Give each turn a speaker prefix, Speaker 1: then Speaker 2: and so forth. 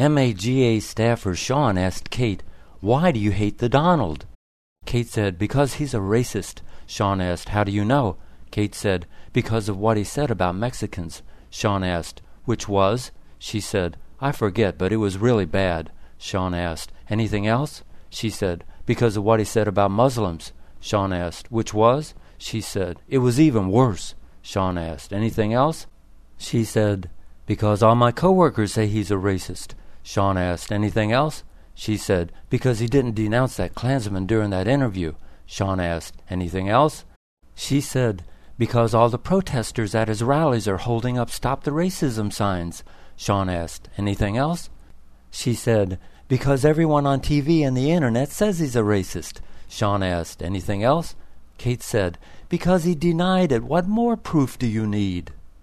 Speaker 1: MAGA staffer Sean asked Kate, "Why do you hate the Donald?" Kate said, "Because he's a racist." Sean asked, "How do you know?" Kate said, "Because of what he said about Mexicans." Sean asked, "Which was?" She said, "I forget, but it was really bad." Sean asked, "Anything else?" She said, "Because of what he said about Muslims." Sean asked, "Which was?" She said, "It was even worse." Sean asked, "Anything else?" She said, "Because all my coworkers say he's a racist." Sean asked, "Anything else?" She said, "Because he didn't denounce that Klansman during that interview." Sean asked, "Anything else?" She said, "Because all the protesters at his rallies are holding up Stop the Racism signs." Sean asked, "Anything else?" She said, "Because everyone on TV and the internet says he's a racist." Sean asked, "Anything else?" Kate said, "Because he denied it. What more proof do you need?"